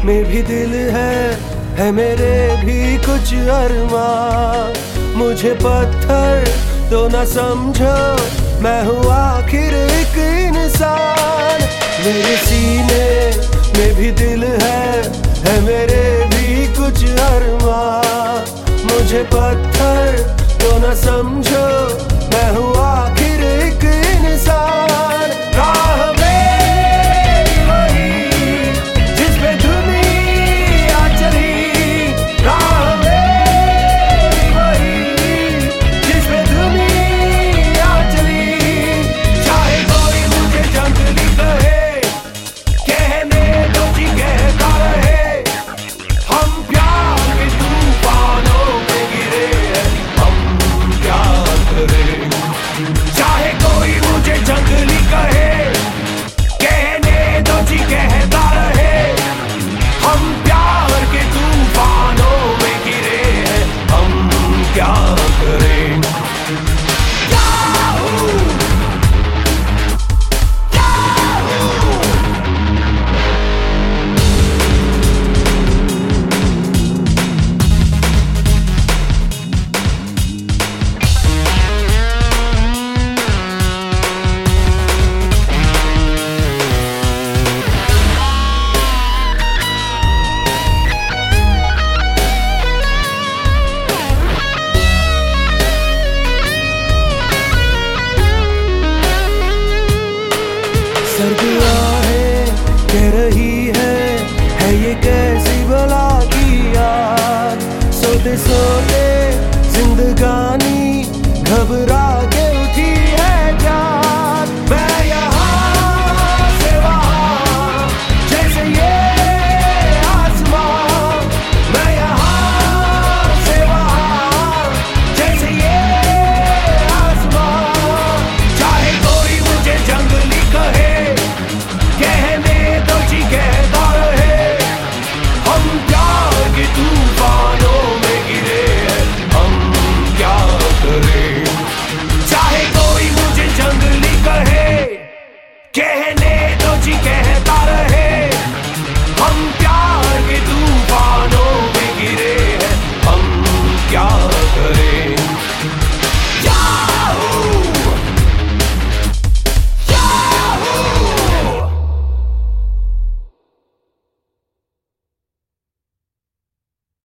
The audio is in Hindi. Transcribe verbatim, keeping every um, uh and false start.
में भी दिल है, है मेरे भी कुछ अरमां। मुझे पत्थर तो न समझो, मैं हूँ आखिर एक इंसान। मेरे सीने में भी दिल है, है मेरे भी कुछ अरमां। मुझे पत्थर तो न समझो, मैं हूँ आखिर एक इंसान। राह मेरी वही जिस पे दुनिया चली, राह मेरी वही जिस पे दुनिया चली। चाहे कोई मुझे जंगली कहे, कहने दो जी कहता रहे। हम प्यार के तूफानों में गिरे हैं, हम क्या करें। चाहे कोई मुझे जंगली कहे, कहने दो जी कहता रहे। हम प्यार के तूफानों में गिरे हैं, हम क्या करें। याहू! याहू! सर्दियाँ है कह रही है, है ये कैसी भला की याद। सोते सोते जिंदगानी घबरा के उठी है क्या।